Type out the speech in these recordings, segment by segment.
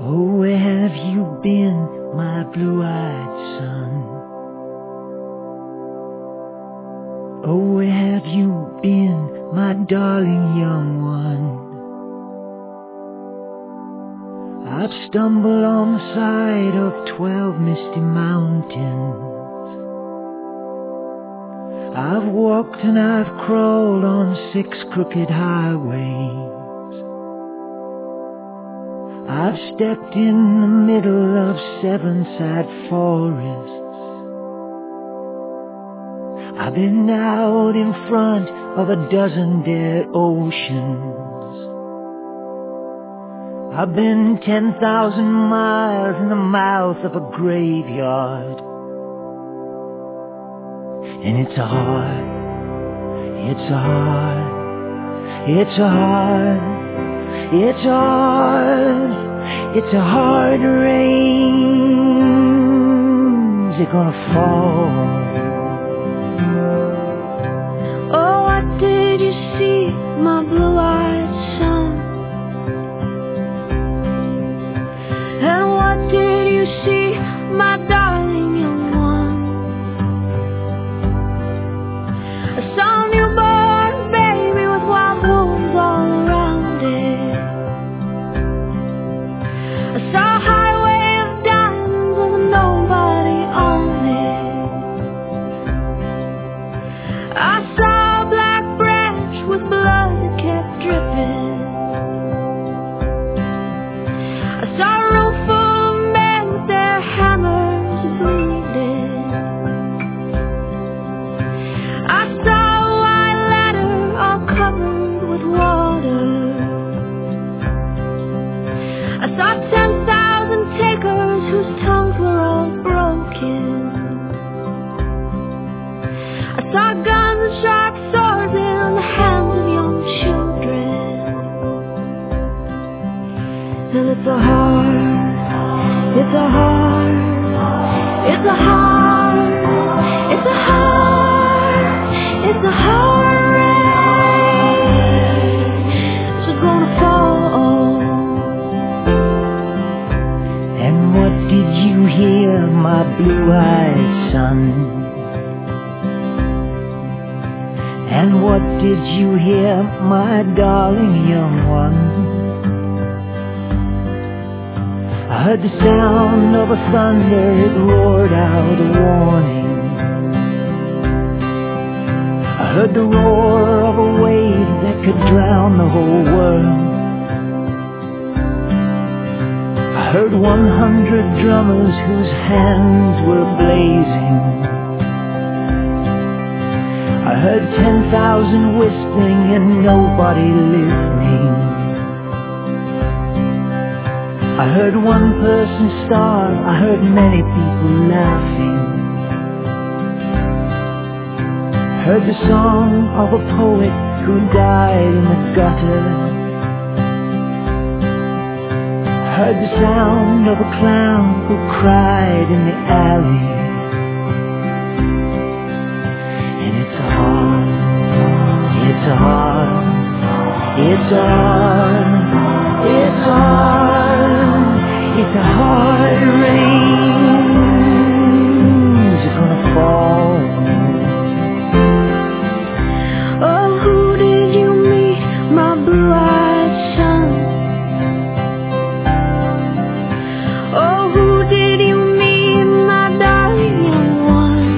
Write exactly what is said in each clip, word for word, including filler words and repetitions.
Oh, where have you been, my blue-eyed son? Oh, where have you been, my darling young one? I've stumbled on the side of twelve misty mountains. I've walked and I've crawled on six crooked highways. I've stepped in the middle of seven sad forests. I've been out in front of a dozen dead oceans. I've been ten thousand miles in the mouth of a graveyard. And it's a hard, it's a hard, it's a hard, it's a hard, it's a hard rains are gonna fall. Oh, what did you see, my blue-eyed son? And what did you see, my darling young one? I saw a newborn baby with wild wounds all around it. I saw a highway of diamonds with nobody on it. I saw a black branch with blood that kept dripping. I saw a room full of men with their hammers bleeding. I saw a white ladder all covered with water. I saw ten thousand takers whose tongues were all broken. I saw guns and sharp swords in the hands of young children. And it's a hard, it's a hard, it's a hard, it's a hard, it's a hard rain. It's gonna fall. And what did you hear, my blue-eyed son? And what did you hear, my darling young one? I heard the sound of a thunder, it roared out a warning. I heard the roar of a wave that could drown the whole world. I heard one hundred drummers whose hands were blazing. I heard ten thousand whispering and nobody listening. I heard one person starve, I heard many people laughing. Heard the song of a poet who died in the gutter. Heard the sound of a clown who cried in the alley. And it's a hard, it's a hard, it's a hard, it's a hard, it's a hard rains are gonna fall. Oh, who did you meet, my blue-eyed son? Oh, who did you meet, my darling young one?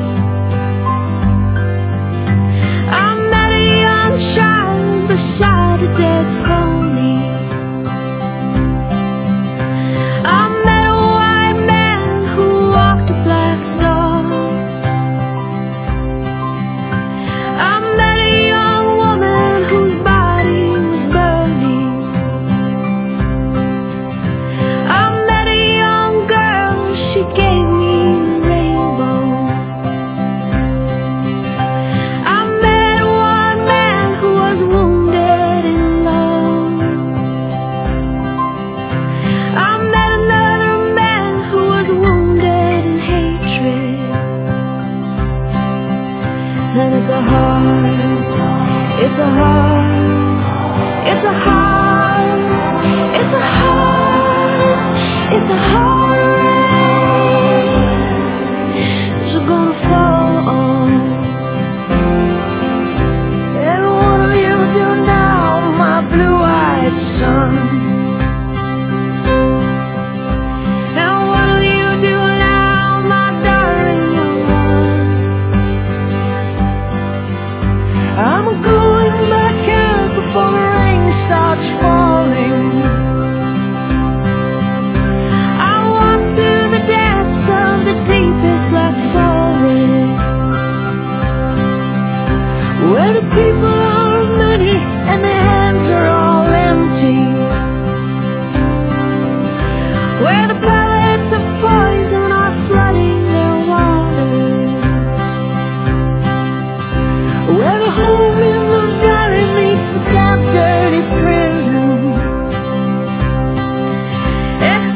I met a young child beside a dead pony. I met a white man who walked a black dog. I met a young woman whose body was burned.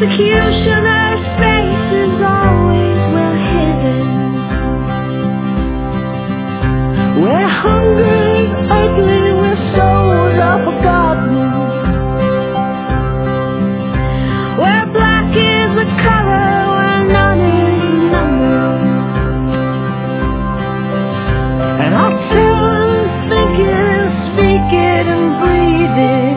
executioner's face is always well hidden. Where hunger is ugly, where souls are forgotten. Where black is the color, where none is numbered. And I'll tell them, think it, speak it, and breathe it.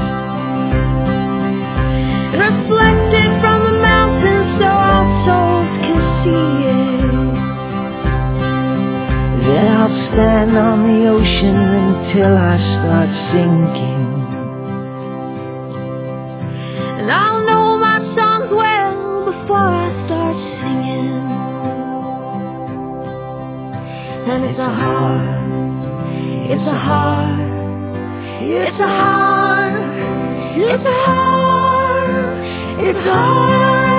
And reflect it from the mountains so our souls can see it. Then I'll stand on the ocean until I start sinking. And I'll know my songs well before I start singing. And it's a heart, it's a heart, it's a heart, it's a heart, it's a heart.